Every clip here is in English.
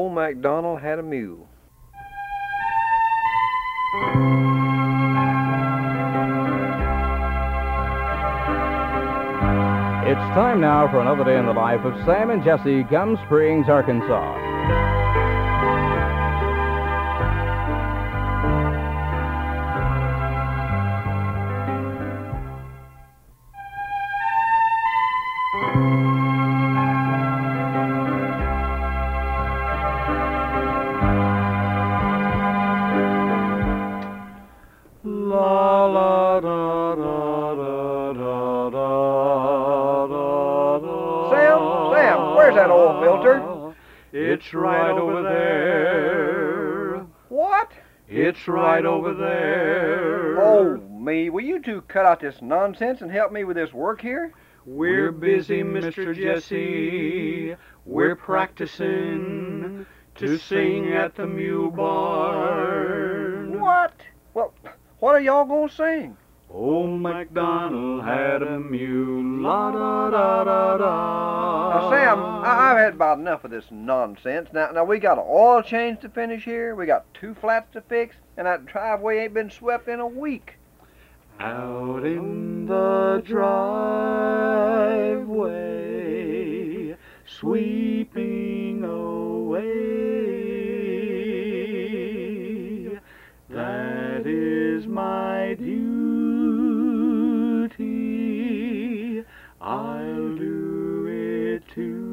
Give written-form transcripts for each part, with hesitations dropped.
Old MacDonald had a mule. It's time now for another day in the life of Sam and Jessie, Gum Springs, Arkansas. La la da da da da da da. Sam, where's that oil filter? It's right over there. What? It's right over there. Oh, me. Will you two cut out this nonsense and help me with this work here? We're busy, Mr. Jesse. We're practicing to sing at the mule barn. What? Well, what are y'all gonna sing? Old MacDonald had a mule, la da da da da. Now, Sam, I've had about enough of this nonsense. Now we got an oil change to finish here. We got 2 flats to fix, and that driveway ain't been swept in a week. Out in the driveway, sweeping away. That is my duty. I'll do it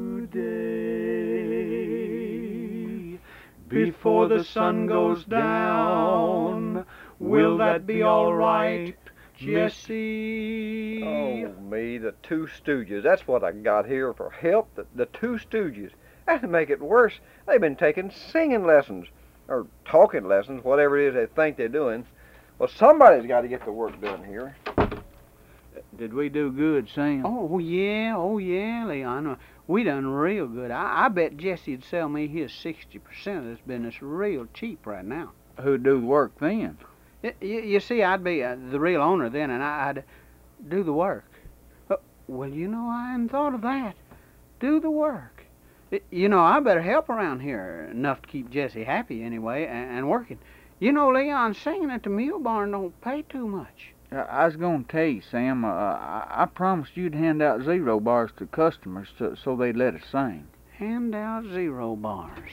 today. Before the sun goes down, will that be all right, Jesse? Oh, me, the 2 Stooges. That's what I got here for help, the 2 Stooges. And to make it worse, they've been taking singing lessons, or talking lessons, whatever it is they think they're doing. Well, somebody's got to get the work done here. Did we do good, Sam? Oh, yeah, Leon. We done real good. I bet Jesse'd sell me his 60% of this business real cheap right now. Who'd do the work then? You see, I'd be the real owner then, and I'd do the work. Well, I hadn't thought of that. Do the work. I better help around here, enough to keep Jesse happy anyway, and working. Leon, singing at the mule barn don't pay too much. I was going to tell you, Sam, I promised you'd hand out 0 bars to customers so they'd let us sing. Hand out 0 bars.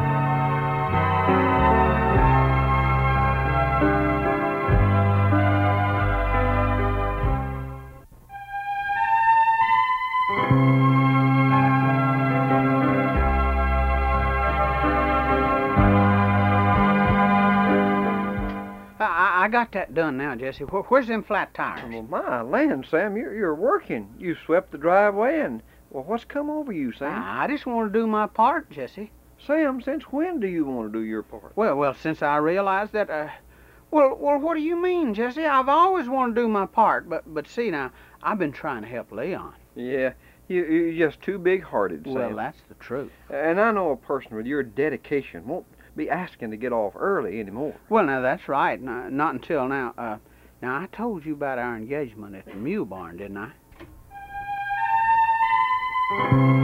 I got that done now, Jesse. Where's them flat tires? Well, my land, Sam, you're working. You swept the driveway, and, well, what's come over you, Sam? I just want to do my part, Jesse. Sam, since when do you want to do your part? Well, since I realized that, well, what do you mean, Jesse? I've always wanted to do my part, but see now, I've been trying to help Leon. Yeah, you're just too big-hearted, Sam. Well, that's the truth. And I know a person with your dedication won't be asking to get off early anymore. Well, now, that's right. Not until now. Now, I told you about our engagement at the mule barn, didn't I?